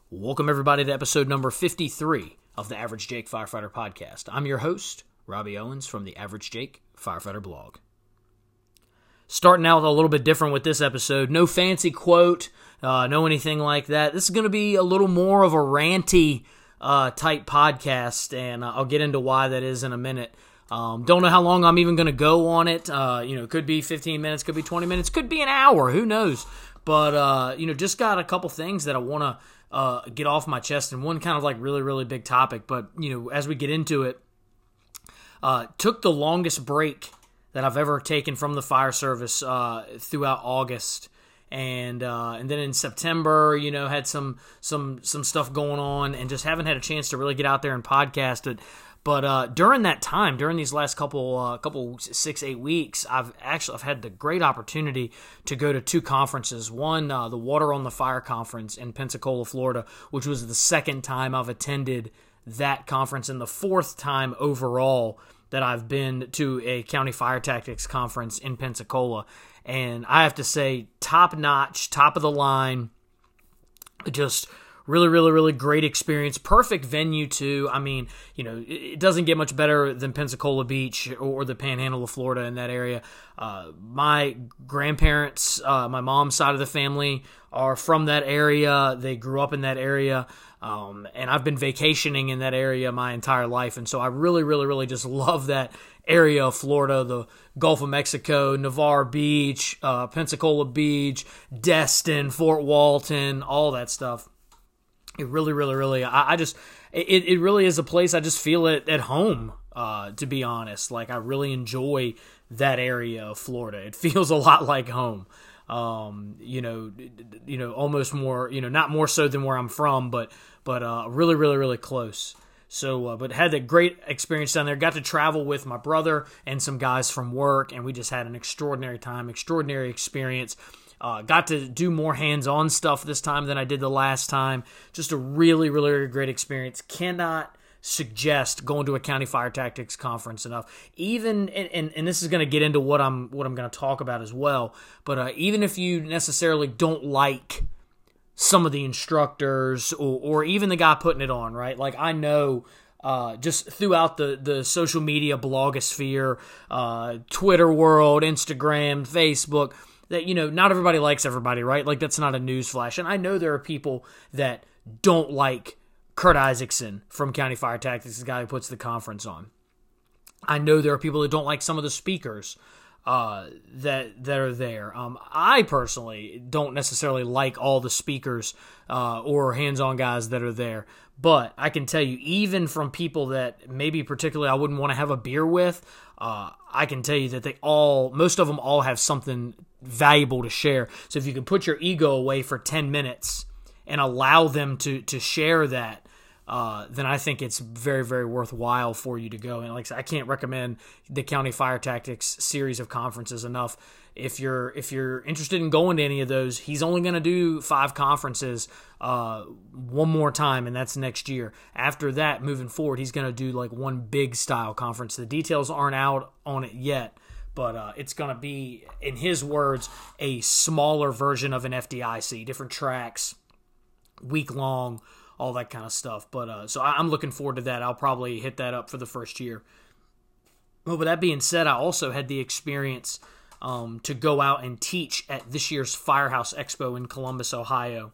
Welcome, everybody, to episode number 53 of the Average Jake Firefighter Podcast. I'm your host, Robbie Owens from the Average Jake Firefighter blog. Starting out a little bit different with this episode. No fancy quote, no anything like that. This is going to be a little more of a ranty type podcast, and I'll get into why that is in a minute. Don't know how long I'm even going to go on it. Could be 15 minutes, could be 20 minutes, could be an hour. Who knows? But, just got a couple things that I want to get off my chest, and one kind of like really, really big topic. But, as we get into it, took the longest break that I've ever taken from the fire service throughout August. And then in September, had some stuff going on, and just haven't had a chance to really get out there and podcast it. But during that time, during these last couple 6-8 weeks, I've had the great opportunity to go to two conferences. One, the Water on the Fire conference in Pensacola, Florida, which was the second time I've attended that conference, and the fourth time overall that I've been to a county fire tactics conference in Pensacola. And I have to say, top notch, top of the line, just really, really, really great experience. Perfect venue, too. I mean, it doesn't get much better than Pensacola Beach or the Panhandle of Florida in that area. My grandparents, my mom's side of the family, are from that area. They grew up in that area. And I've been vacationing in that area my entire life. And so I really, really, really just love that area of Florida, the Gulf of Mexico, Navarre Beach, Pensacola Beach, Destin, Fort Walton, all that stuff. It really, really, really, it really is a place I just feel at home, to be honest. Like, I really enjoy that area of Florida. It feels a lot like home. Almost more, not more so than where I'm from, but really, really, really close. So, but had a great experience down there. Got to travel with my brother and some guys from work, and we just had an extraordinary time, extraordinary experience. Got to do more hands-on stuff this time than I did the last time. Just a really, really great experience. Cannot suggest going to a county fire tactics conference enough. Even and this is going to get into what I'm going to talk about as well. But even if you necessarily don't like some of the instructors or even the guy putting it on, right? Like, I know just throughout the social media blogosphere, Twitter world, Instagram, Facebook, that, not everybody likes everybody, right? Like, that's not a newsflash. And I know there are people that don't like Kurt Isaacson from County Fire Tactics, the guy who puts the conference on. I know there are people that don't like some of the speakers that are there. I personally don't necessarily like all the speakers or hands-on guys that are there. But I can tell you, even from people that maybe particularly I wouldn't want to have a beer with, I can tell you that most of them all have something valuable to share. So if you can put your ego away for 10 minutes and allow them to share that, then I think it's very, very worthwhile for you to go. And like I said, I can't recommend the County Fire Tactics series of conferences enough. If you're interested in going to any of those, he's only going to do 5 conferences one more time, and that's next year. After that, moving forward, he's going to do like one big style conference. The details aren't out on it yet, but it's going to be, in his words, a smaller version of an FDIC, different tracks, week long, all that kind of stuff. But so I'm looking forward to that. I'll probably hit that up for the first year. Well, with that being said, I also had the experience to go out and teach at this year's Firehouse Expo in Columbus, Ohio.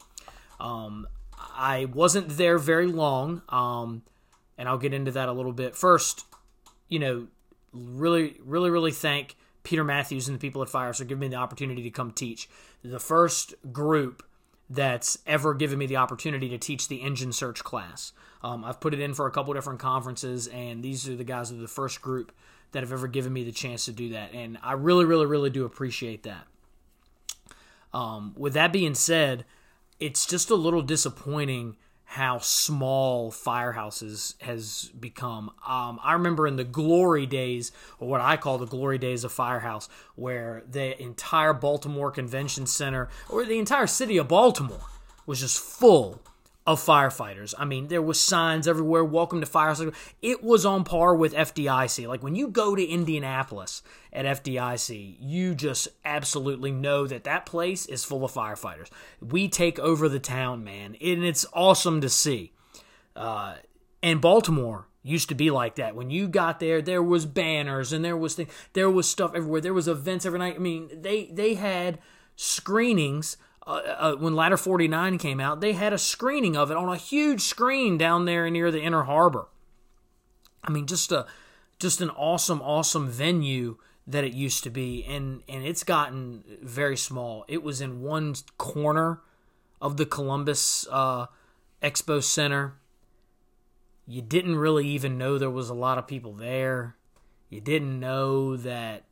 I wasn't there very long, and I'll get into that a little bit. First, really, really, really thank Peter Matthews and the people at Firehouse for giving me the opportunity to come teach. The first group that's ever given me the opportunity to teach the engine search class. I've put it in for a couple different conferences, and these are the guys that are the first group that have ever given me the chance to do that, and I really, really, really do appreciate that. With that being said, it's just a little disappointing how small Firehouses has become. I remember in the glory days, or what I call the glory days of Firehouse, where the entire Baltimore Convention Center, or the entire city of Baltimore, was just full of firefighters. I mean, there was signs everywhere, welcome to Firehouse. It was on par with FDIC. Like, when you go to Indianapolis at FDIC, you just absolutely know that that place is full of firefighters. We take over the town, man, and it's awesome to see. And Baltimore used to be like that. When you got there, there was banners, and there was stuff everywhere. There was events every night. I mean, they had screenings. When Ladder 49 came out, they had a screening of it on a huge screen down there near the Inner Harbor. I mean, just an awesome venue that it used to be, and it's gotten very small. It was in one corner of the Columbus Expo Center. You didn't really even know there was a lot of people there. You didn't know that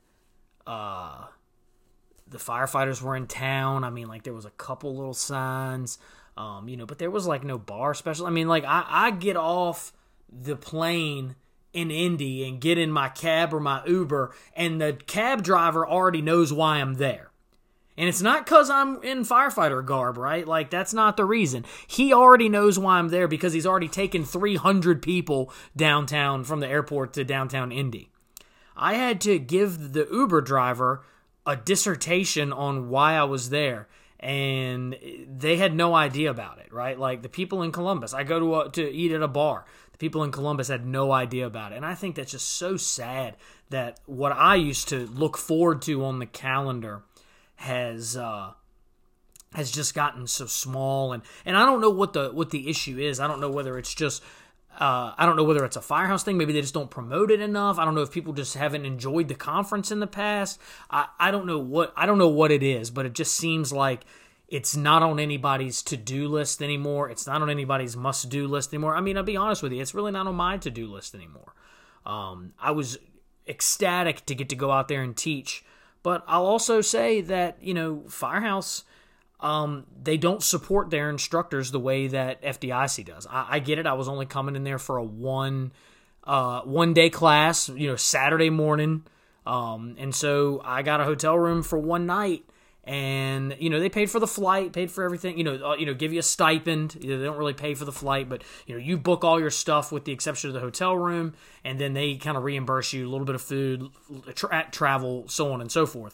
the firefighters were in town. I mean, like, there was a couple little signs, but there was, like, no bar special. I mean, like, I get off the plane in Indy and get in my cab or my Uber, and the cab driver already knows why I'm there. And it's not because I'm in firefighter garb, right? Like, that's not the reason. He already knows why I'm there because he's already taken 300 people downtown from the airport to downtown Indy. I had to give the Uber driver a dissertation on why I was there, and they had no idea about it, right? Like, the people in Columbus, I go to eat at a bar. The people in Columbus had no idea about it, and I think that's just so sad that what I used to look forward to on the calendar has just gotten so small, and I don't know what the issue is. I don't know whether it's just I don't know whether it's a Firehouse thing. Maybe they just don't promote it enough. I don't know if people just haven't enjoyed the conference in the past. I don't know what it is, but it just seems like it's not on anybody's to-do list anymore. It's not on anybody's must-do list anymore. I mean, I'll be honest with you, it's really not on my to-do list anymore. I was ecstatic to get to go out there and teach, but I'll also say that, Firehouse, they don't support their instructors the way that FDIC does. I get it. I was only coming in there for a one day class, Saturday morning. And so I got a hotel room for one night, and, they paid for the flight, paid for everything, give you a stipend. They don't really pay for the flight, but, you book all your stuff with the exception of the hotel room, and then they kind of reimburse you a little bit of food, travel, so on and so forth.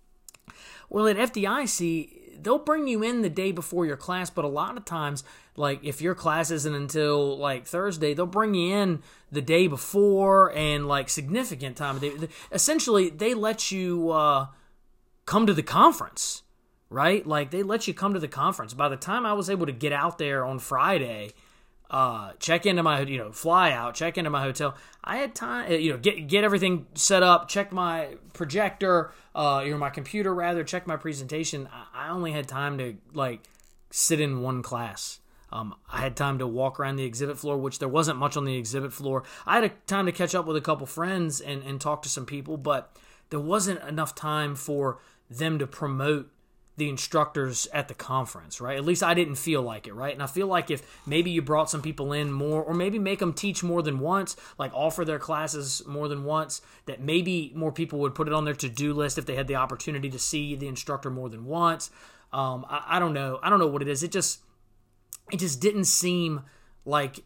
Well, at FDIC, they'll bring you in the day before your class, but a lot of times, like, if your class isn't until, like, Thursday, they'll bring you in the day before and, like, significant time. Essentially, they let you come to the conference, right? Like, they let you come to the conference. By the time I was able to get out there on Friday, check into my, fly out, check into my hotel, I had time, get everything set up, check my projector, my computer rather, check my presentation. I only had time to, like, sit in one class. I had time to walk around the exhibit floor, which there wasn't much on the exhibit floor. I had time to catch up with a couple friends and talk to some people, but there wasn't enough time for them to promote the instructors at the conference, right? At least I didn't feel like it, right? And I feel like if maybe you brought some people in more, or maybe make them teach more than once, like offer their classes more than once, that maybe more people would put it on their to-do list if they had the opportunity to see the instructor more than once. I don't know. I don't know what it is. It just didn't seem like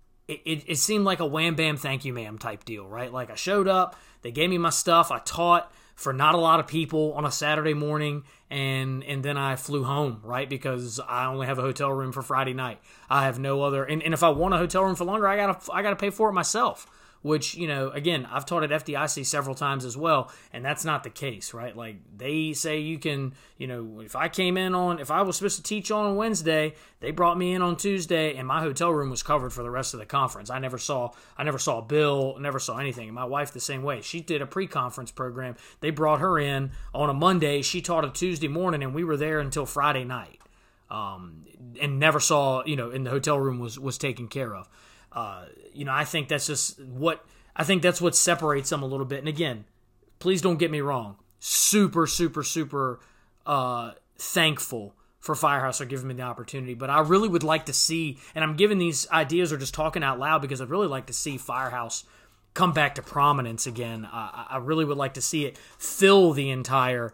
it seemed like a wham bam thank you ma'am type deal, right? Like, I showed up, they gave me my stuff, I taught for not a lot of people on a Saturday morning, and then I flew home, right? Because I only have a hotel room for Friday night. I have no other, and if I want a hotel room for longer, I gotta pay for it myself. Which, again, I've taught at FDIC several times as well, and that's not the case, right? Like, they say you can, if I was supposed to teach on Wednesday, they brought me in on Tuesday, and my hotel room was covered for the rest of the conference. I never saw a bill, never saw anything. And my wife the same way. She did a pre-conference program. They brought her in on a Monday. She taught a Tuesday morning, and we were there until Friday night, and never saw, and the hotel room was taken care of. I think that's what separates them a little bit. And again, please don't get me wrong. Super, super, super thankful for Firehouse for giving me the opportunity. But I really would like to see, and I'm giving these ideas or just talking out loud because I'd really like to see Firehouse come back to prominence again. I really would like to see it fill the entire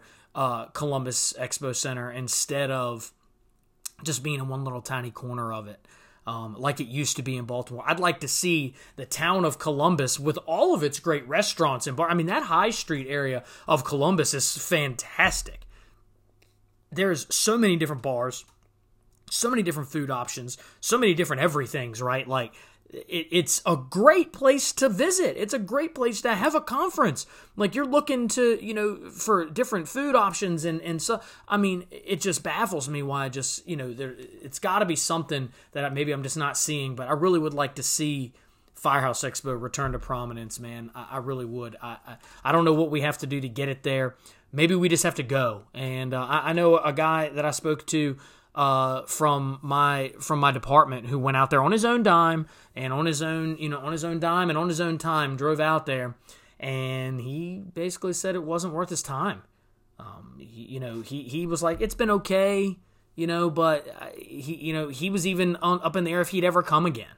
Columbus Expo Center instead of just being in one little tiny corner of it. like it used to be in Baltimore. I'd like to see the town of Columbus with all of its great restaurants and bars. I mean, that High Street area of Columbus is fantastic. There's so many different bars, so many different food options, so many different everythings, right? Like, it's a great place to visit. It's a great place to have a conference. Like, you're looking to, for different food options and so, I mean, it just baffles me why it's got to be something that maybe I'm just not seeing, but I really would like to see Firehouse Expo return to prominence, man. I really would. I don't know what we have to do to get it there. Maybe we just have to go. And I know a guy that I spoke to from my department who went out there on his own dime and on his own time drove out there, and he basically said it wasn't worth his time. He was like, it's been okay, but he was even up in the air if he'd ever come again.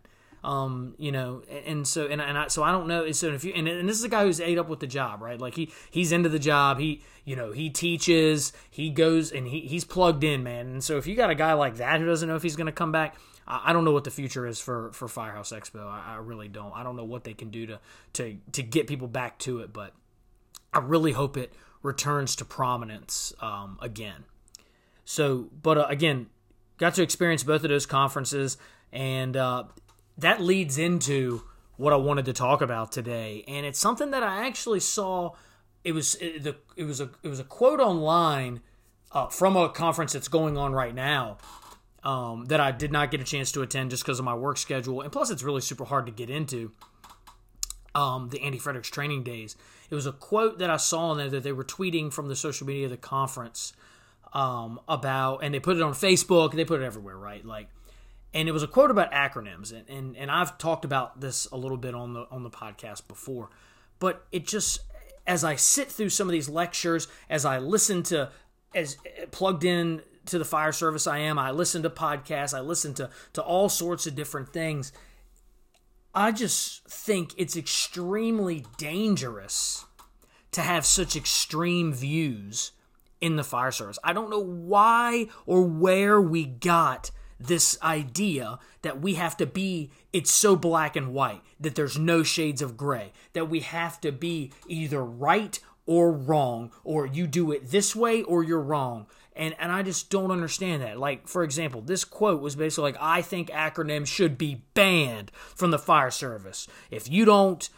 So I don't know. So if you, and this is a guy who's ate up with the job, right? Like he's into the job. He teaches, he goes and he's plugged in, man. And so if you got a guy like that who doesn't know if he's going to come back, I don't know what the future is for Firehouse Expo. I really don't. I don't know what they can do to get people back to it, but I really hope it returns to prominence, again. So, but again, got to experience both of those conferences, and, that leads into what I wanted to talk about today, and it's something that I actually saw. It was a quote online from a conference that's going on right now that I did not get a chance to attend just because of my work schedule, and plus it's really super hard to get into. The Andy Fredericks Training Days. It was a quote that I saw in there that they were tweeting from the social media of the conference about, and they put it on Facebook. They put it everywhere, right? And it was a quote about acronyms, and I've talked about this a little bit on the podcast before, but it just, as I sit through some of these lectures, as I listen to, as plugged in to the fire service I listen to podcasts, I listen to all sorts of different things. I just think it's extremely dangerous to have such extreme views in the fire service. I don't know why or where we got this idea that we have to be, it's so black and white, that there's no shades of gray, that we have to be either right or wrong, or you do it this way or you're wrong. And I just don't understand that. Like, for example, this quote was basically like, I think acronyms should be banned from the fire service. If you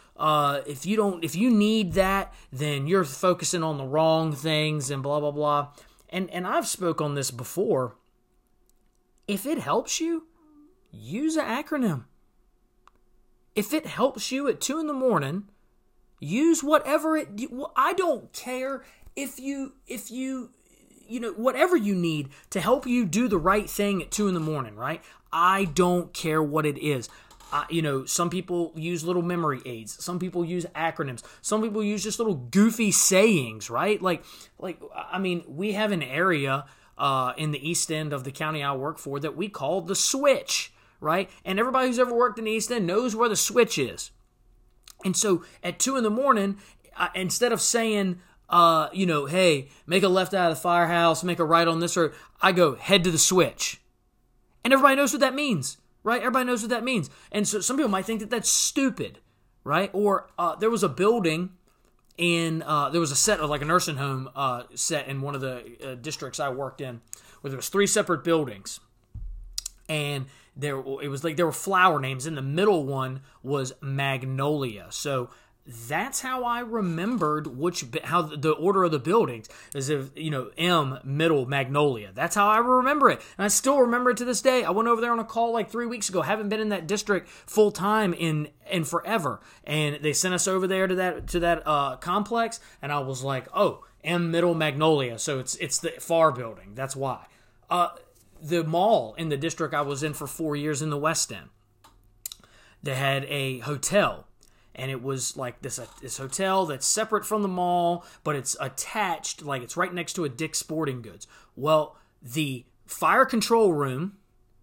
need that, then you're focusing on the wrong things and blah, blah, blah. And I've spoke on this before. If it helps you, use an acronym. If it helps you at 2 a.m, use whatever I don't care if you whatever you need to help you do the right thing at 2 a.m, right? I don't care what it is. Some people use little memory aids. Some people use acronyms. Some people use just little goofy sayings, right? We have an area in the East End of the county I work for that we call the switch, right? And everybody who's ever worked in the East End knows where the switch is. And so at 2 a.m, instead of saying, hey, make a left out of the firehouse, make a right on this road, I go, head to the switch. And everybody knows what that means, right? Everybody knows what that means. And so some people might think that that's stupid, right? Or there was a building there was a set of like a nursing home set in one of the districts I worked in, where there was 3 separate buildings, and there were flower names. In the middle one was Magnolia. So that's how I remembered how the order of the buildings is. If M, middle, Magnolia. That's how I remember it, and I still remember it to this day. I went over there on a call like 3 weeks ago. Haven't been in that district full time in forever, and they sent us over there to that complex, and I was like, oh, M, middle, Magnolia. So it's the FAR building. That's why. The mall in the district I was in for 4 years in the West End, they had a hotel. And it was like this hotel that's separate from the mall, but it's attached, like it's right next to a Dick's Sporting Goods. Well, the fire control room,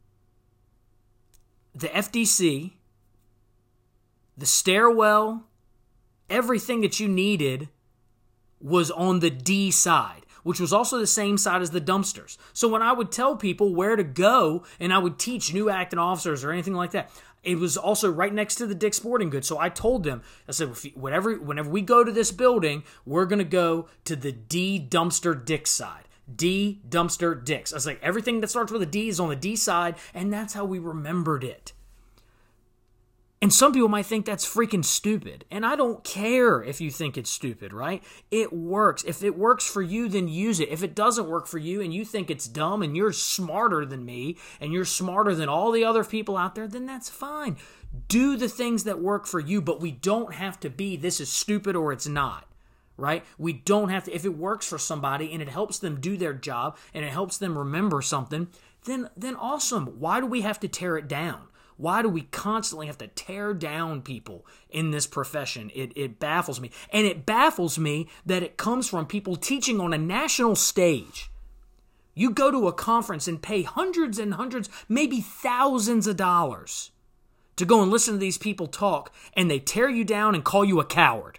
the FDC, the stairwell, everything that you needed was on the D side, which was also the same side as the dumpsters. So when I would tell people where to go and I would teach new acting officers or anything like that, it was also right next to the Dick's Sporting Goods. So I told them, I said, whenever we go to this building, we're going to go to the D Dumpster Dick's side. D Dumpster Dick's. I was like, everything that starts with a D is on the D side, and that's how we remembered it. And some people might think that's freaking stupid. And I don't care if you think it's stupid, right? It works. If it works for you, then use it. If it doesn't work for you and you think it's dumb and you're smarter than me and you're smarter than all the other people out there, then that's fine. Do the things that work for you, but we don't have to be this is stupid or it's not, right? We don't have to. If it works for somebody and it helps them do their job and it helps them remember something, then awesome. Why do we have to tear it down? Why do we constantly have to tear down people in this profession? It baffles me. And it baffles me that it comes from people teaching on a national stage. You go to a conference and pay hundreds and hundreds, maybe thousands of dollars to go and listen to these people talk, and they tear you down and call you a coward.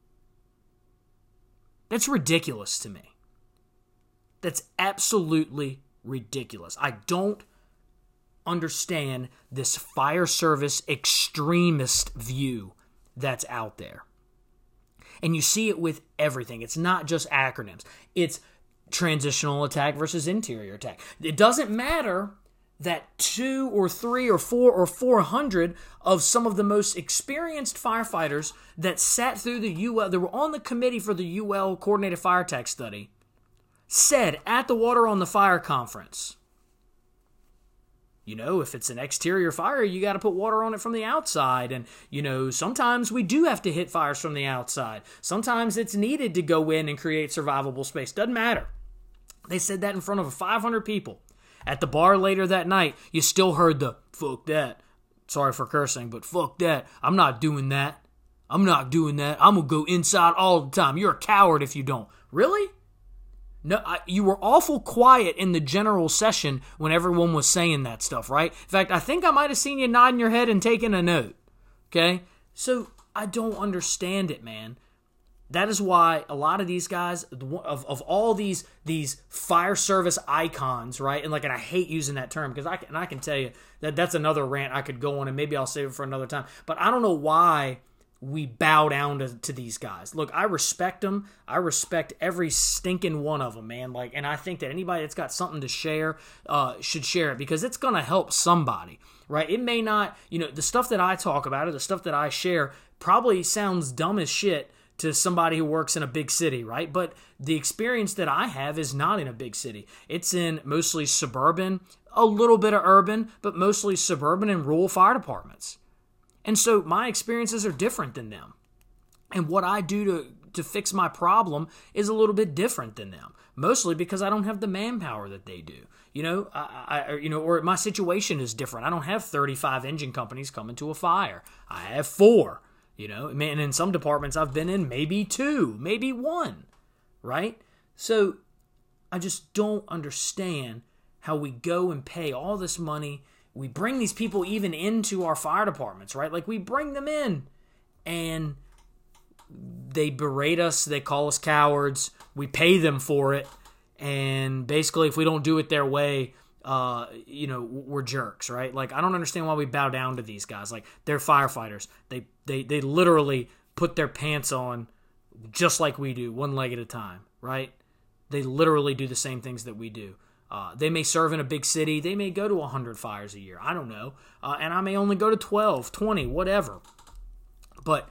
That's ridiculous to me. That's absolutely ridiculous. I don't understand this fire service extremist view that's out there. And you see it with everything. It's not just acronyms. It's transitional attack versus interior attack. It doesn't matter that 2 or 3 or 4 or 400 of some of the most experienced firefighters that sat through the UL, that were on the committee for the UL Coordinated Fire Attack Study, said at the Water on the Fire conference, if it's an exterior fire, you got to put water on it from the outside. And, sometimes we do have to hit fires from the outside. Sometimes it's needed to go in and create survivable space. Doesn't matter. They said that in front of 500 people. At the bar later that night, you still heard the, fuck that. Sorry for cursing, but fuck that. I'm not doing that. I'm not doing that. I'm going to go inside all the time. You're a coward if you don't. Really? No, you were awful quiet in the general session when everyone was saying that stuff, right? In fact, I think I might have seen you nodding your head and taking a note, okay? So I don't understand it, man. That is why a lot of these guys, of all these fire service icons, right? And I hate using that term because I can tell you that that's another rant I could go on, and maybe I'll save it for another time. But I don't know why we bow down to these guys. Look, I respect them. I respect every stinking one of them, man. And I think that anybody that's got something to share should share it because it's going to help somebody, right? It may not, the stuff that I talk about or the stuff that I share probably sounds dumb as shit to somebody who works in a big city, right? But the experience that I have is not in a big city. It's in mostly suburban, a little bit of urban, but mostly suburban and rural fire departments. And so my experiences are different than them. And what I do to fix my problem is a little bit different than them. Mostly because I don't have the manpower that they do. Or my situation is different. I don't have 35 engine companies coming to a fire. I have 4. And in some departments I've been in, maybe 2, maybe 1, right? So I just don't understand how we go and pay all this money. We bring these people even into our fire departments, right? We bring them in and they berate us. They call us cowards. We pay them for it. And basically, if we don't do it their way, we're jerks, right? I don't understand why we bow down to these guys. They're firefighters. They literally put their pants on just like we do, one leg at a time, right? They literally do the same things that we do. They may serve in a big city. They may go to 100 fires a year. I don't know. And I may only go to 12, 20, whatever. But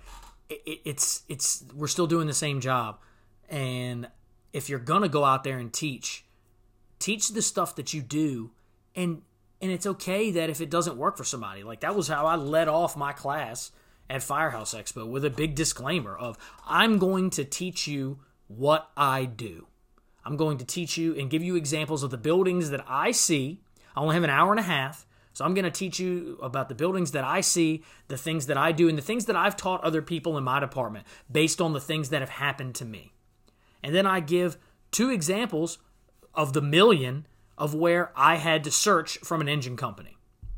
we're still doing the same job. And if you're going to go out there and teach the stuff that you do. And it's okay that if it doesn't work for somebody. That was how I led off my class at Firehouse Expo with a big disclaimer of, I'm going to teach you what I do. I'm going to teach you and give you examples of the buildings that I see. I only have an hour and a half, so I'm going to teach you about the buildings that I see, the things that I do, and the things that I've taught other people in my department based on the things that have happened to me. And then I give 2 examples of the million of where I had to search from an engine company.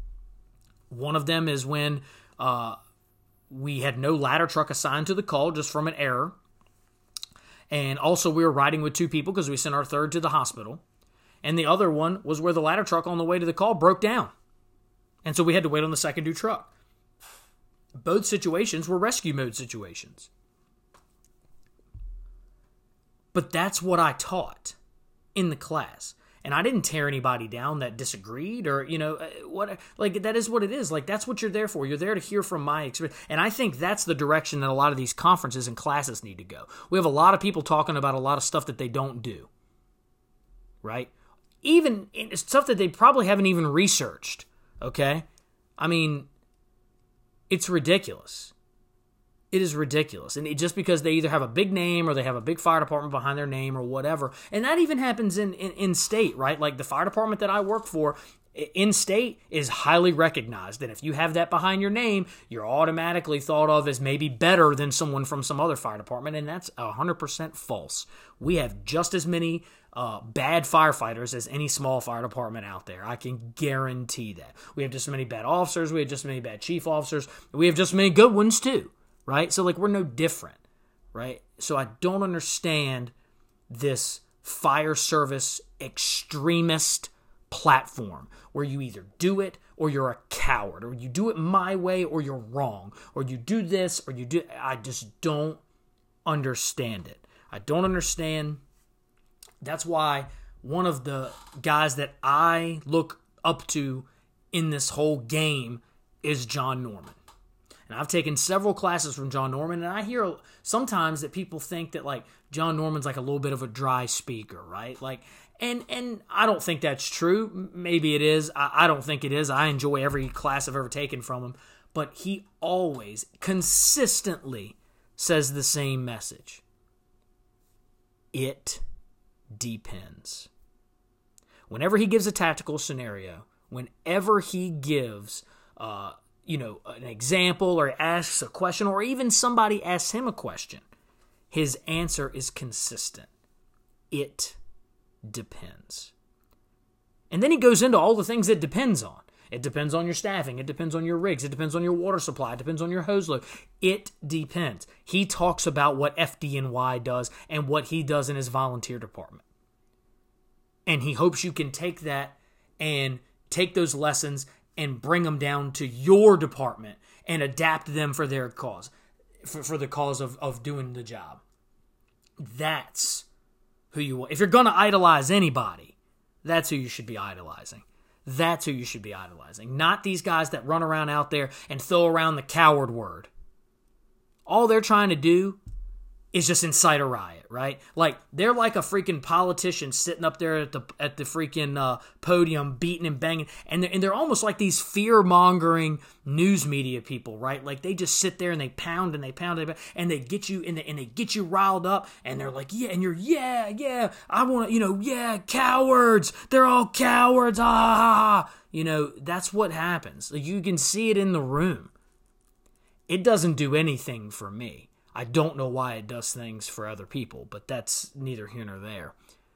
One of them is when we had no ladder truck assigned to the call just from an error. And also we were riding with 2 people because we sent our third to the hospital. And the other one was where the ladder truck on the way to the call broke down. And so we had to wait on the second due truck. Both situations were rescue mode situations. But that's what I taught in the class. And I didn't tear anybody down that disagreed or, what, like, that is what it is. Like, that's what you're there for. You're there to hear from my experience. And I think that's the direction that a lot of these conferences and classes need to go. We have a lot of people talking about a lot of stuff that they don't do. Right? Even stuff that they probably haven't even researched. Okay? I mean, it's ridiculous. It is ridiculous. And just because they either have a big name or they have a big fire department behind their name or whatever. And that even happens in state, right? Like the fire department that I work for in state is highly recognized. And if you have that behind your name, you're automatically thought of as maybe better than someone from some other fire department. And that's 100% false. We have just as many bad firefighters as any small fire department out there. I can guarantee that. We have just as many bad officers. We have just as many bad chief officers. We have just as many good ones too. Right? So, like, we're no different, right? So I don't understand this fire service extremist platform where you either do it or you're a coward, or you do it my way or you're wrong, or you do this or you do... I just don't understand it. I don't understand. That's why one of the guys that I look up to in this whole game is John Norman. And I've taken several classes from John Norman, and I hear sometimes that people think that, like, John Norman's like a little bit of a dry speaker, right? Like, and I don't think that's true. Maybe it is. I don't think it is. I enjoy every class I've ever taken from him. But he always, consistently says the same message. It depends. Whenever he gives a tactical scenario, whenever he gives... an example or asks a question or even somebody asks him a question, his answer is consistent. It depends. And then he goes into all the things it depends on. It depends on your staffing. It depends on your rigs. It depends on your water supply. It depends on your hose load. It depends. He talks about what FDNY does and what he does in his volunteer department. And he hopes you can take that and take those lessons and bring them down to your department and adapt them for their cause, for the cause of doing the job. That's who you want. If you're going to idolize anybody, that's who you should be idolizing. That's who you should be idolizing. Not these guys that run around out there and throw around the coward word. All they're trying to do is just incite a riot, right? Like, they're like a freaking politician sitting up there at the freaking podium, beating and banging, and they're almost like these fear-mongering news media people, right? Like, they just sit there and they pound and they pound and they get you and they get you riled up, and they're like, yeah, and you're, yeah, I want to, yeah, cowards, they're all cowards, that's what happens. Like, you can see it in the room. It doesn't do anything for me. I don't know why it does things for other people, but that's neither here nor there.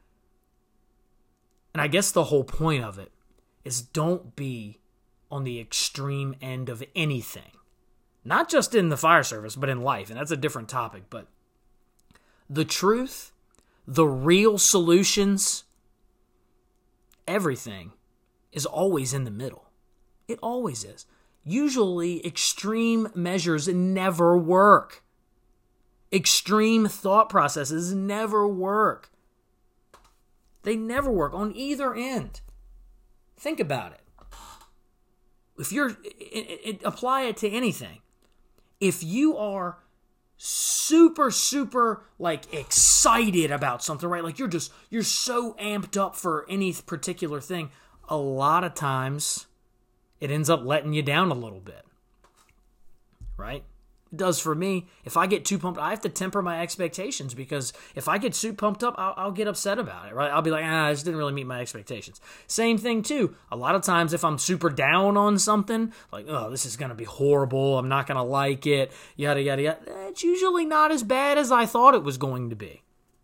And I guess the whole point of it is don't be on the extreme end of anything. Not just in the fire service, but in life. And that's a different topic. But the truth, the real solutions, everything is always in the middle. It always is. Usually, extreme measures never work. Extreme thought processes never work. They never work on either end. Think about it. If apply it to anything. If you are super like excited about something, right? Like you're so amped up for any particular thing, a lot of times it ends up letting you down a little bit. Right? It does for me. If I get too pumped, I have to temper my expectations, because if I get too pumped up, I'll get upset about it, right? I'll be like, this didn't really meet my expectations. Same thing too. A lot of times if I'm super down on something, like, this is going to be horrible, I'm not going to like it, yada, yada, yada, it's usually not as bad as I thought it was going to be.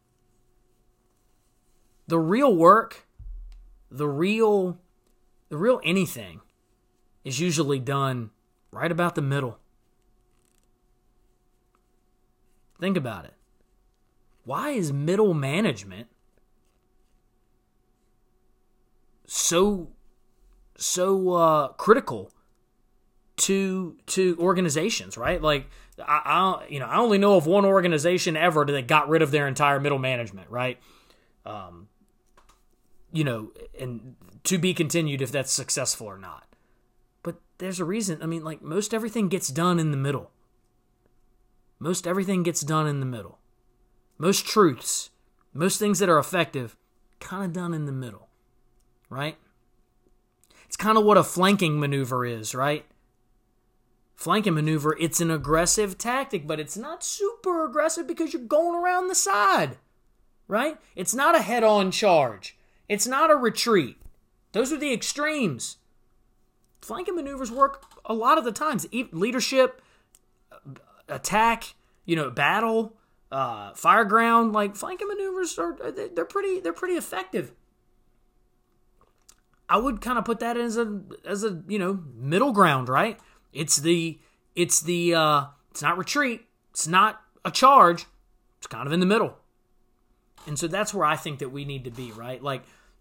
The real work, the real anything is usually done right about the middle. Think about it. why is middle management so critical to organizations, right? Like I only know of one organization ever that got rid of their entire middle management, right? And to be continued if that's successful or not. But there's a reason. I mean, like, most everything gets done in the middle. Most everything gets done in the middle. Most truths, most things that are effective, kind of done in the middle, right? It's kind of what a flanking maneuver is, right? Flanking maneuver, it's an aggressive tactic, but it's not super aggressive because you're going around the side, right? It's not a head-on charge. It's not a retreat. Those are the extremes. Flanking maneuvers work a lot of the times. Leadership, attack, battle, fireground, like flanking maneuvers they're pretty effective. I would kind of put that as a middle ground, right? It's not retreat, it's not a charge, it's kind of in the middle. And so that's where I think that we need to be, right? Like,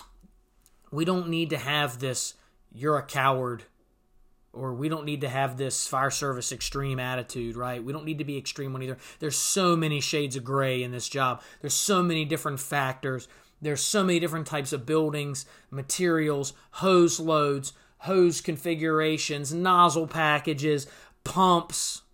we don't need to have this "you're a coward," or we don't need to have this fire service extreme attitude, right? We don't need to be extreme on either. There's so many shades of gray in this job. There's so many different factors. There's so many different types of buildings, materials, hose loads, hose configurations, nozzle packages, pumps,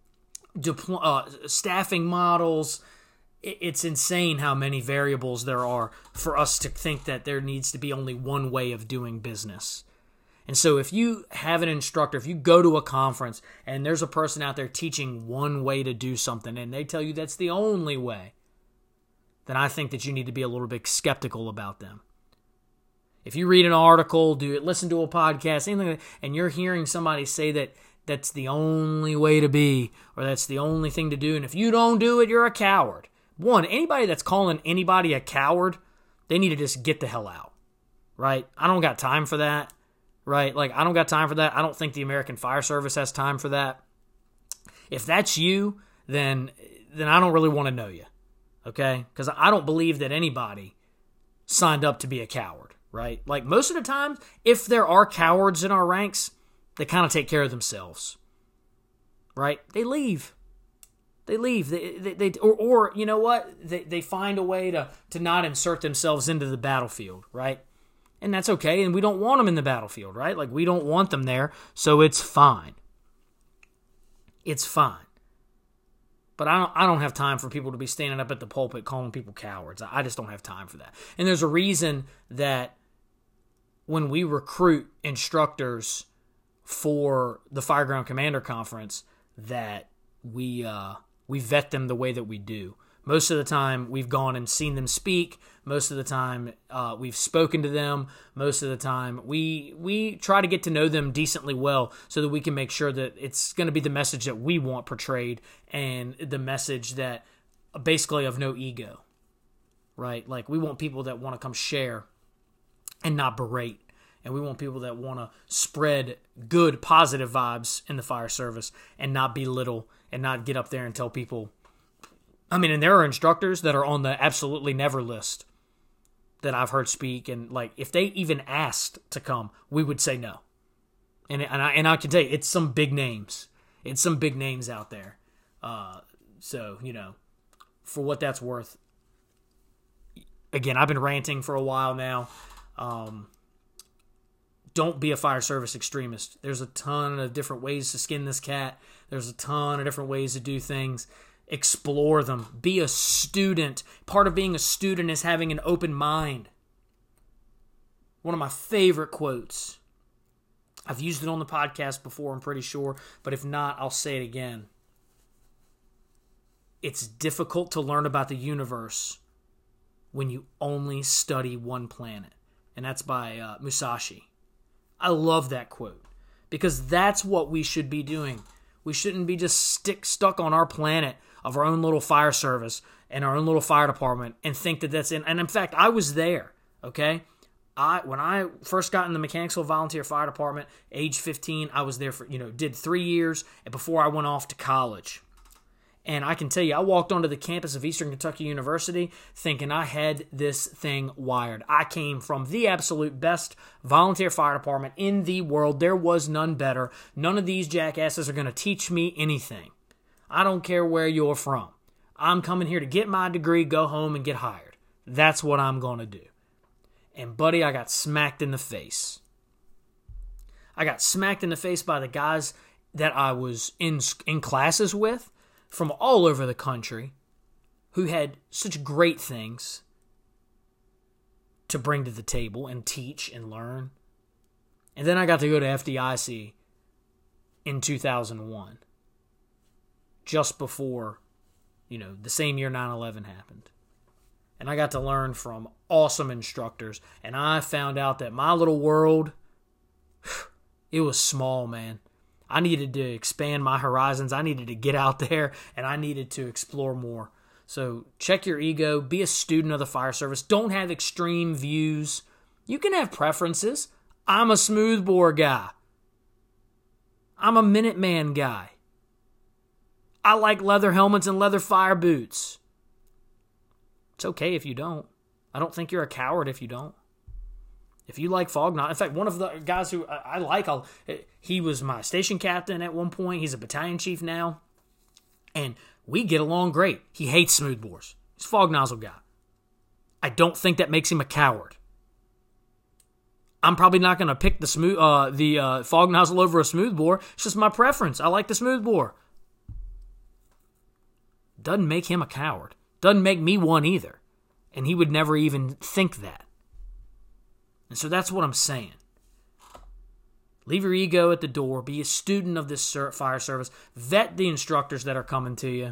staffing models. It's insane how many variables there are for us to think that there needs to be only one way of doing business. And so if you have an instructor, if you go to a conference and there's a person out there teaching one way to do something and they tell you that's the only way, then I think that you need to be a little bit skeptical about them. If you read an article, listen to a podcast, anything like that, and you're hearing somebody say that that's the only way to be, or that's the only thing to do, and if you don't do it, you're a coward. One, anybody that's calling anybody a coward, they need to just get the hell out, right? I don't got time for that, right? Like, I don't got time for that. I don't think the American Fire Service has time for that. If that's you, then I don't really want to know you, okay? Because I don't believe that anybody signed up to be a coward, right? Like, most of the time, if there are cowards in our ranks, they kind of take care of themselves, right? They leave. They leave. Or you know what? They find a way to not insert themselves into the battlefield, right? And that's okay, and we don't want them in the battlefield, right? Like, we don't want them there, so it's fine. It's fine. But I don't have time for people to be standing up at the pulpit calling people cowards. I just don't have time for that. And there's a reason that when we recruit instructors for the Fireground Commander Conference, that we vet them the way that we do. Most of the time, we've gone and seen them speak. Most of the time, we've spoken to them. Most of the time, we try to get to know them decently well so that we can make sure that it's going to be the message that we want portrayed and the message that basically of no ego, right? Like, we want people that want to come share and not berate. And we want people that want to spread good, positive vibes in the fire service and not belittle and not get up there and tell people. I mean, and there are instructors that are on the absolutely never list that I've heard speak. And, like, if they even asked to come, we would say no. And I can tell you, it's some big names. It's some big names out there. So, for what that's worth. Again, I've been ranting for a while now. Don't be a fire service extremist. There's a ton of different ways to skin this cat. There's a ton of different ways to do things. Explore them. Be a student. Part of being a student is having an open mind. One of my favorite quotes. I've used it on the podcast before, I'm pretty sure, but if not, I'll say it again. It's difficult to learn about the universe when you only study one planet. And that's by Musashi. I love that quote because that's what we should be doing. We shouldn't be just stuck on our planet of our own little fire service and our own little fire department and think that that's in. And in fact, I was there, okay? When I first got in the Mechanicsville Volunteer Fire Department, age 15, I was there for, did 3 years before I went off to college. And I can tell you, I walked onto the campus of Eastern Kentucky University thinking I had this thing wired. I came from the absolute best volunteer fire department in the world. There was none better. None of these jackasses are going to teach me anything. I don't care where you're from. I'm coming here to get my degree, go home, and get hired. That's what I'm going to do. And, buddy, I got smacked in the face. I got smacked in the face by the guys that I was in classes with from all over the country who had such great things to bring to the table and teach and learn. And then I got to go to FDIC in 2001, just before, the same year 9/11 happened. And I got to learn from awesome instructors, and I found out that my little world, it was small, man. I needed to expand my horizons. I needed to get out there, and I needed to explore more. So check your ego. Be a student of the fire service. Don't have extreme views. You can have preferences. I'm a smoothbore guy. I'm a Minuteman guy. I like leather helmets and leather fire boots. It's okay if you don't. I don't think you're a coward if you don't. If you like fog knowledge, in fact, one of the guys who I like, he was my station captain at one point. He's a battalion chief now. And we get along great. He hates smoothbores. He's a fog nozzle guy. I don't think that makes him a coward. I'm probably not going to pick the fog nozzle over a smoothbore. It's just my preference. I like the smoothbore. Doesn't make him a coward. Doesn't make me one either. And he would never even think that. And so that's what I'm saying. Leave your ego at the door. Be a student of this fire service. Vet the instructors that are coming to you.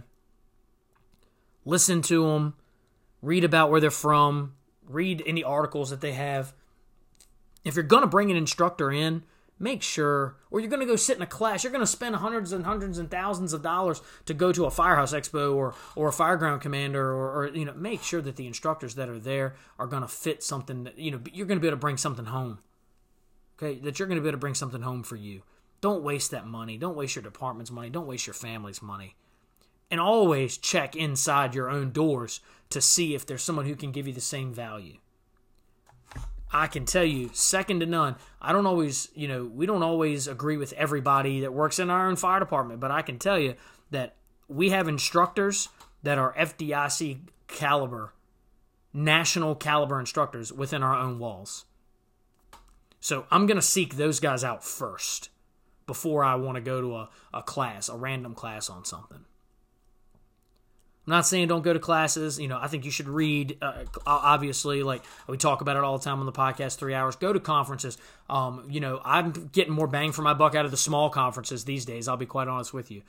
Listen to them. Read about where they're from. Read any articles that they have. If you're going to bring an instructor in, make sure, or you're going to go sit in a class, you're going to spend hundreds and hundreds and thousands of dollars to go to a firehouse expo or a fireground commander, or make sure that the instructors that are there are going to fit something that, you're going to be able to bring something home. Okay, that you're going to be able to bring something home for you. Don't waste that money. Don't waste your department's money. Don't waste your family's money. And always check inside your own doors to see if there's someone who can give you the same value. I can tell you, second to none, we don't always agree with everybody that works in our own fire department, but I can tell you that we have instructors that are FDIC caliber, national caliber instructors within our own walls. So I'm going to seek those guys out first before I want to go to a class, a random class on something. I'm not saying don't go to classes. I think you should read, obviously, like we talk about it all the time on the podcast, 3 hours. Go to conferences. I'm getting more bang for my buck out of the small conferences these days. I'll be quite honest with you.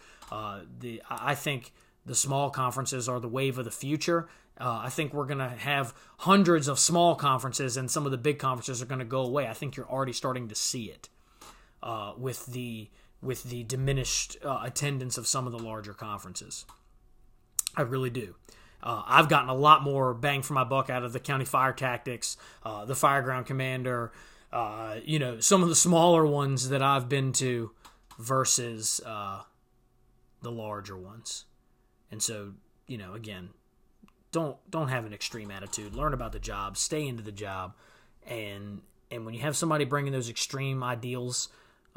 I think the small conferences are the wave of the future. I think we're going to have hundreds of small conferences, and some of the big conferences are going to go away. I think you're already starting to see it with the diminished attendance of some of the larger conferences. I really do. I've gotten a lot more bang for my buck out of the county fire tactics, the fireground commander, some of the smaller ones that I've been to versus the larger ones. And so, again, don't have an extreme attitude. Learn about the job. Stay into the job. And when you have somebody bringing those extreme ideals,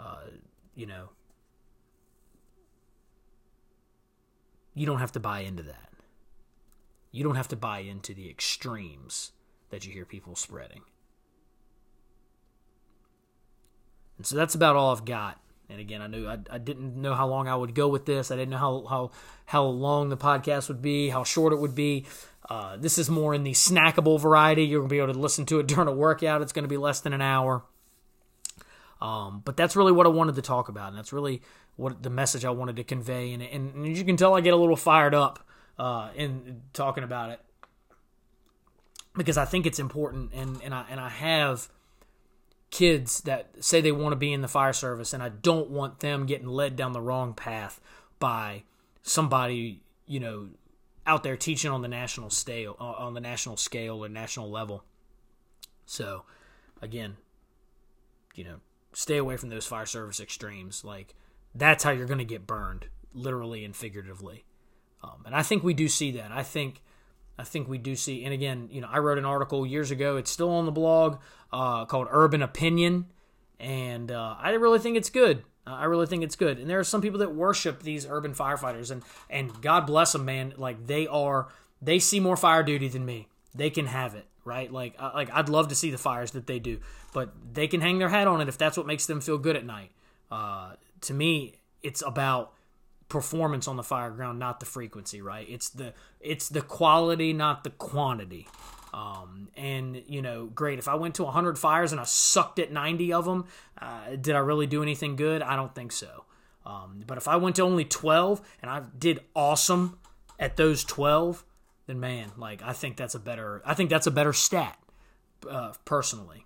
you don't have to buy into that. You don't have to buy into the extremes that you hear people spreading. And so that's about all I've got. And again, I didn't know how long I would go with this. I didn't know how long the podcast would be, how short it would be. This is more in the snackable variety. You're going to be able to listen to it during a workout. It's going to be less than an hour. But that's really what I wanted to talk about, and that's really what the message I wanted to convey. And as you can tell, I get a little fired up in talking about it because I think it's important, and I have kids that say they want to be in the fire service, and I don't want them getting led down the wrong path by somebody out there teaching on the national scale or national level. So again, stay away from those fire service extremes. Like, that's how you're going to get burned, literally and figuratively. And I think we do see that. I think we do see, and again, I wrote an article years ago. It's still on the blog called Urban Opinion, and I really think it's good. I really think it's good. And there are some people that worship these urban firefighters, and God bless them, man. Like they see more fire duty than me. They can have it, right? Like I'd love to see the fires that they do, but they can hang their hat on it if that's what makes them feel good at night. To me, it's about performance on the fire ground, not the frequency, right? It's the quality, not the quantity. And great. If I went to 100 fires and I sucked at 90 of them, did I really do anything good? I don't think so. But if I went to only 12 and I did awesome at those 12, then man, like I think that's a better stat, personally.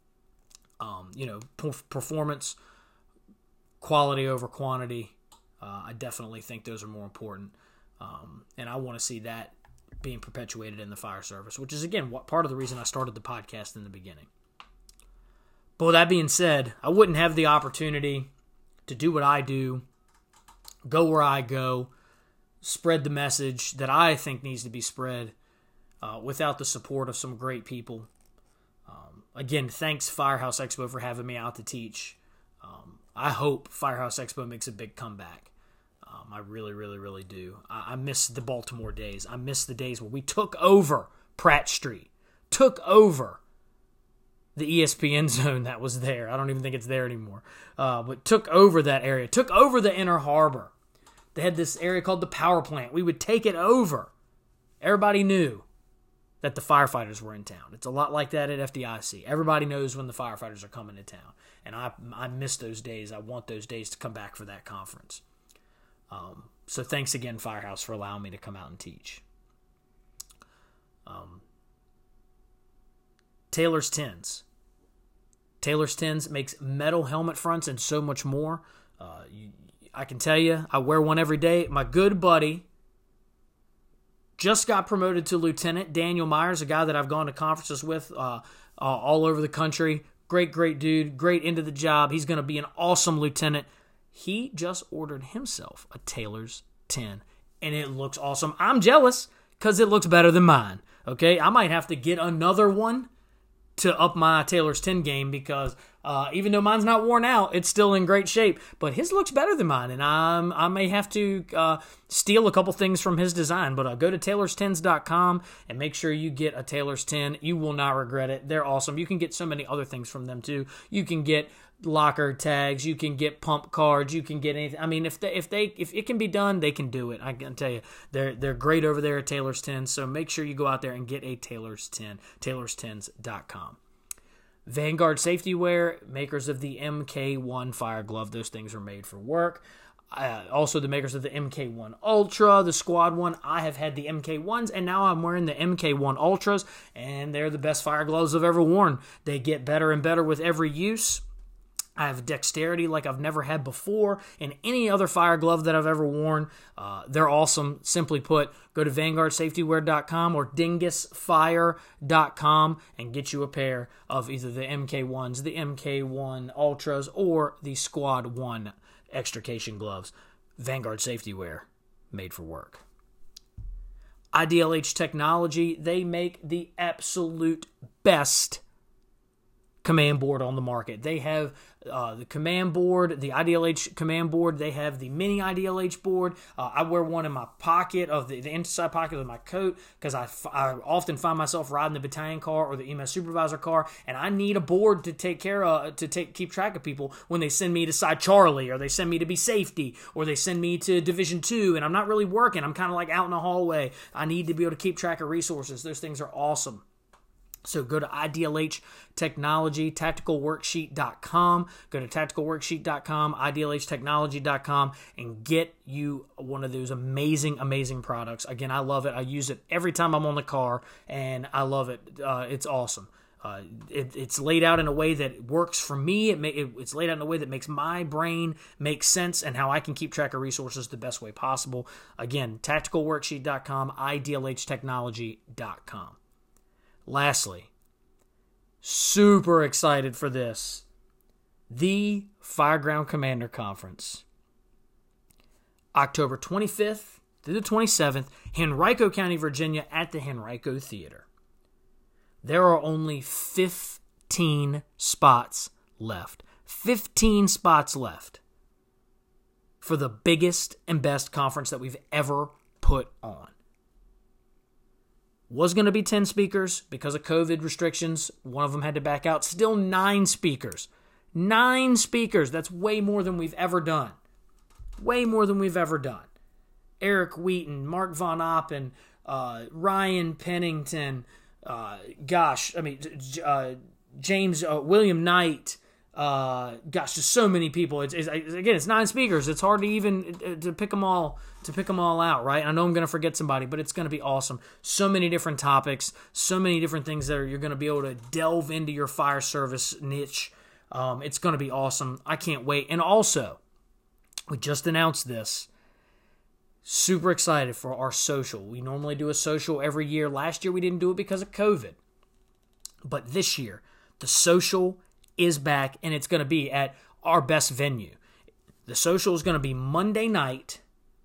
Performance, quality over quantity. I definitely think those are more important. And I want to see that being perpetuated in the fire service, which is, again, part of the reason I started the podcast in the beginning. But with that being said, I wouldn't have the opportunity to do what I do, go where I go, spread the message that I think needs to be spread without the support of some great people. Again, thanks Firehouse Expo for having me out to teach. I hope Firehouse Expo makes a big comeback. I really, really, really do. I miss the Baltimore days. I miss the days where we took over Pratt Street, took over the ESPN zone that was there. I don't even think it's there anymore. But took over that area, took over the Inner Harbor. They had this area called the power plant. We would take it over. Everybody knew that the firefighters were in town. It's a lot like that at FDIC. Everybody knows when the firefighters are coming to town. And I miss those days. I want those days to come back for that conference. So thanks again, Firehouse, for allowing me to come out and teach. Taylor's Tins. Taylor's Tins makes metal helmet fronts and so much more. I can tell you, I wear one every day. My good buddy just got promoted to lieutenant. Daniel Myers, a guy that I've gone to conferences with all over the country. Great dude. Great into the job. He's going to be an awesome lieutenant. He just ordered himself a Taylor's 10, and it looks awesome. I'm jealous because it looks better than mine, okay? I might have to get another one to up my Taylor's 10 game because even though mine's not worn out, it's still in great shape. But his looks better than mine, and I may have to steal a couple things from his design. But go to taylorstens.com and make sure you get a Taylor's 10. You will not regret it. They're awesome. You can get so many other things from them, too. You can get locker tags, you can get pump cards, you can get anything. I mean, if it can be done, they can do it. I can tell you, they're great over there at Taylor's 10. So make sure you go out there and get a Taylor's 10. taylorstens.com. Vanguard Safety Wear, makers of the MK1 Fire Glove. Those things are made for work. Also, the makers of the MK1 Ultra, the Squad 1. I have had the MK1s, and now I'm wearing the MK1 Ultras, and they're the best fire gloves I've ever worn. They get better and better with every use. I have dexterity like I've never had before in any other fire glove that I've ever worn. They're awesome. Simply put, go to VanguardSafetyWear.com or DingusFire.com and get you a pair of either the MK1s, the MK1 Ultras, or the Squad 1 extrication gloves. Vanguard Safety Wear, made for work. IDLH Technology, they make the absolute best command board on the market. They have the command board, the IDLH command board. They have the mini IDLH board. I wear one in my pocket of the inside pocket of my coat because I often find myself riding the battalion car or the EMS supervisor car, and I need a board to take care of, keep track of people when they send me to Side Charlie, or they send me to be safety, or they send me to Division 2, and I'm not really working. I'm kind of like out in the hallway. I need to be able to keep track of resources. Those things are awesome. So go to IDLH Technology, tacticalworksheet.com. Go to tacticalworksheet.com, IDLHtechnology.com, and get you one of those amazing, amazing products. Again, I love it. I use it every time I'm on the car, and I love it. It's awesome. It's laid out in a way that works for me. It's laid out in a way that makes my brain make sense and how I can keep track of resources the best way possible. Again, tacticalworksheet.com, IDLHtechnology.com. Lastly, super excited for this. The Fireground Commander Conference. October 25th through the 27th, Henrico County, Virginia, at the Henrico Theater. There are only 15 spots left. 15 spots left for the biggest and best conference that we've ever put on. Was going to be 10 speakers because of COVID restrictions. One of them had to back out. Still 9 speakers. 9 speakers. That's way more than we've ever done. Way more than we've ever done. Eric Wheaton, Mark Von Oppen, Ryan Pennington, James William Knight. Just so many people. It's 9 speakers. It's hard to even to pick them all out, right? I know I'm going to forget somebody, but it's going to be awesome. So many different topics, so many different things that you're going to be able to delve into your fire service niche. It's going to be awesome. I can't wait. And also, we just announced this. Super excited for our social. We normally do a social every year. Last year we didn't do it because of COVID. But this year, the social is back, and it's going to be at our best venue. The social is going to be Monday night,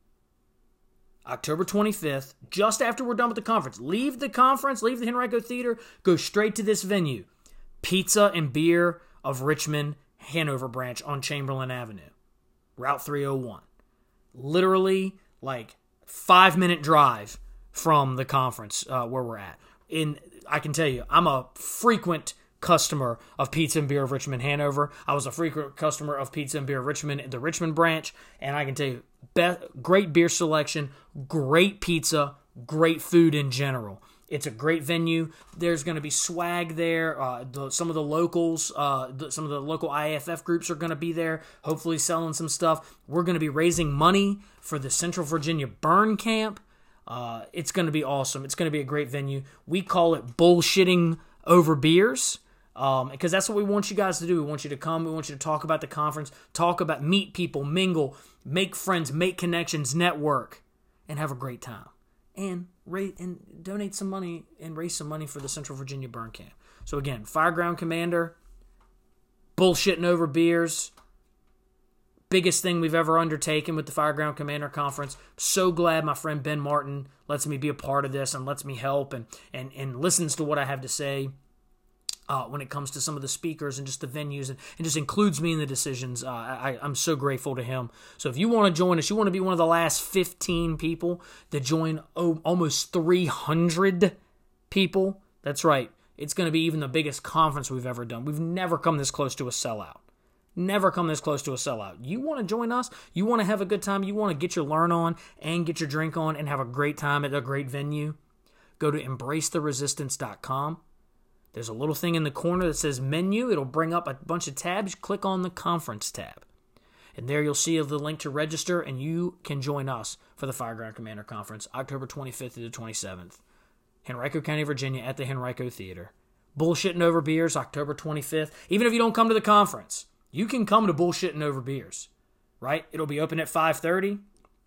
October 25th, just after we're done with the conference. Leave the conference, leave the Henrico Theater, go straight to this venue. Pizza and Beer of Richmond, Hanover branch on Chamberlain Avenue, Route 301. Literally, 5-minute drive from the conference where we're at. I can tell you, I'm a frequent customer of Pizza and Beer of Richmond, Hanover. I was a frequent customer of Pizza and Beer of Richmond, the Richmond branch, and I can tell you, great beer selection, great pizza, great food in general. It's a great venue. There's going to be swag there. Some of the locals, some of the local IAFF groups are going to be there, hopefully selling some stuff. We're going to be raising money for the Central Virginia Burn Camp. It's going to be awesome. It's going to be a great venue. We call it bullshitting over beers. Because that's what we want you guys to do. We want you to come. We want you to talk about the conference, meet people, mingle, make friends, make connections, network, and have a great time. And donate some money and raise some money for the Central Virginia Burn Camp. So again, Fireground Commander, bullshitting over beers, biggest thing we've ever undertaken with the Fireground Commander Conference. So glad my friend Ben Martin lets me be a part of this and lets me help and listens to what I have to say. When it comes to some of the speakers and just the venues and just includes me in the decisions. I'm so grateful to him. So if you want to join us, you want to be one of the last 15 people to join almost 300 people. That's right. It's going to be even the biggest conference we've ever done. We've never come this close to a sellout. Never come this close to a sellout. You want to join us? You want to have a good time? You want to get your learn on and get your drink on and have a great time at a great venue? Go to embracetheresistance.com. There's a little thing in the corner that says menu. It'll bring up a bunch of tabs. Click on the conference tab. And there you'll see the link to register, and you can join us for the Fireground Commander Conference, October 25th to the 27th. Henrico County, Virginia, at the Henrico Theater. Bullshitting Over Beers, October 25th. Even if you don't come to the conference, you can come to Bullshitting Over Beers, right? It'll be open at 5:30.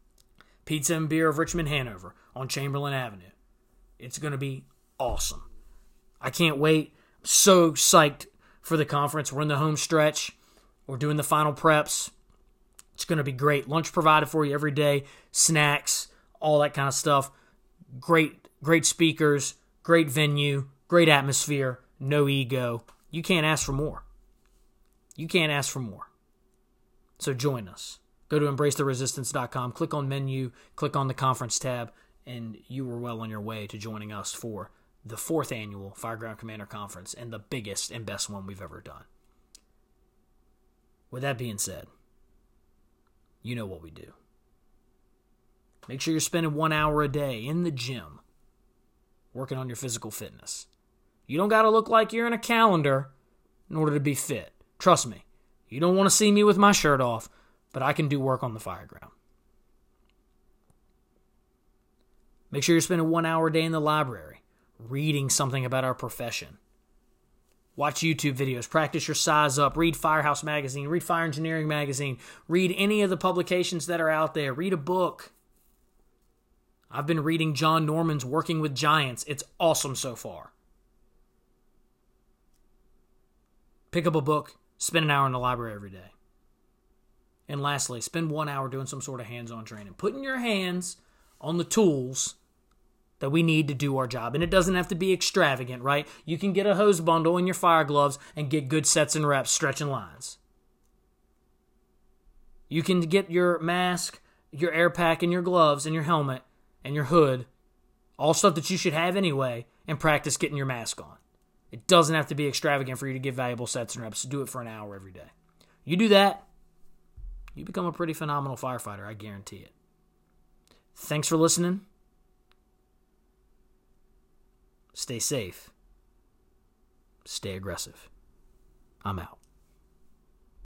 Pizza and Beer of Richmond, Hanover, on Chamberlain Avenue. It's going to be awesome. I can't wait. I'm so psyched for the conference. We're in the home stretch. We're doing the final preps. It's going to be great. Lunch provided for you every day. Snacks, all that kind of stuff. Great speakers, great venue, great atmosphere, no ego. You can't ask for more. You can't ask for more. So join us. Go to embracetheresistance.com, click on menu, click on the conference tab, and you are well on your way to joining us for the 4th annual Fireground Commander Conference and the biggest and best one we've ever done. With that being said, you know what we do. Make sure you're spending 1 hour a day in the gym working on your physical fitness. You don't got to look like you're in a calendar in order to be fit. Trust me, you don't want to see me with my shirt off, but I can do work on the Fireground. Make sure you're spending 1 hour a day in the library reading something about our profession. Watch YouTube videos, practice your size up, read Firehouse Magazine, read Fire Engineering Magazine, read any of the publications that are out there, read a book. I've been reading John Norman's Working with Giants. It's awesome so far. Pick up a book, spend an hour in the library every day. And lastly, spend 1 hour doing some sort of hands-on training. Putting your hands on the tools that we need to do our job. And it doesn't have to be extravagant, right? You can get a hose bundle and your fire gloves and get good sets and reps stretching lines. You can get your mask, your air pack, and your gloves, and your helmet, and your hood, all stuff that you should have anyway, and practice getting your mask on. It doesn't have to be extravagant for you to get valuable sets and reps. Do it for an hour every day. You do that, you become a pretty phenomenal firefighter, I guarantee it. Thanks for listening. Stay safe. Stay aggressive. I'm out.